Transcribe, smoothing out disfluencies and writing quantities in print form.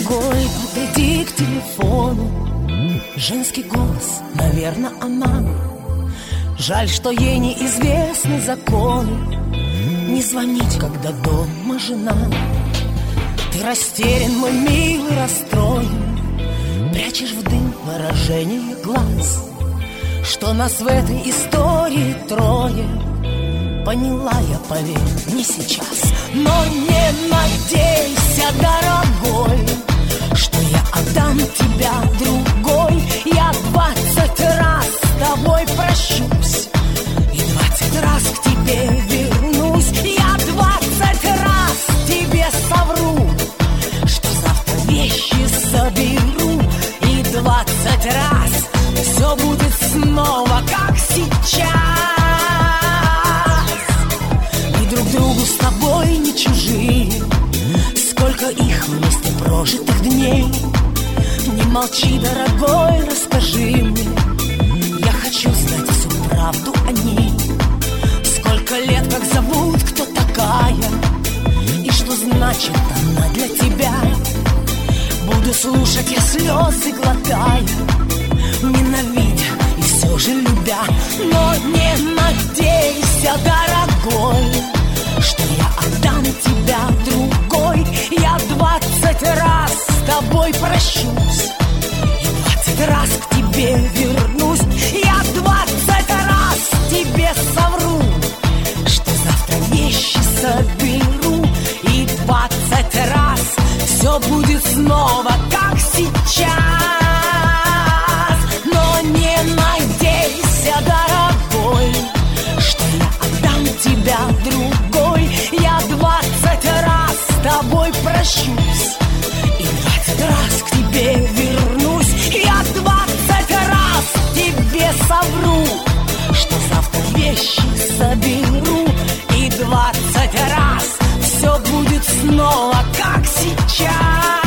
дорогой, подойди к телефону. Женский голос, наверное, она. Жаль, что ей неизвестны законы. Не звонить, когда дома жена. Ты растерян, мой милый, расстроен. Прячешь в дым выражение глаз. Что нас в этой истории трое. Поняла я, поверь, не сейчас. Но не надейся, дорогой, что я отдам тебя другой. Я 20 раз с тобой прощусь и 20 раз к тебе вернусь. Я 20 раз тебе совру, что завтра вещи соберу. И 20 раз все будет снова, как сейчас. Мы друг другу с тобой не чужие. Сколько их вместе прожитых дней. Не молчи, дорогой, расскажи мне. Я хочу знать всю правду о ней. Сколько лет, как зовут, кто такая, и что значит она для тебя. Буду слушать я слезы, глотая, ненавидя и все же любя. Но не надейся, дорогой, что я отдам тебя другой. Я 20 раз с тобой прощусь и 20 раз к тебе вернусь. Я 20 раз тебе совру, что завтра вещи соберу. И 20 раз все будет снова, как сейчас. Но не надейся, дорогой, что я отдам тебя другой. Я 20 раз с тобой прощусь и 20 раз к тебе вернусь. Я 20 раз тебе совру, что завтра вещи соберу. И 20 раз все будет снова, как сейчас.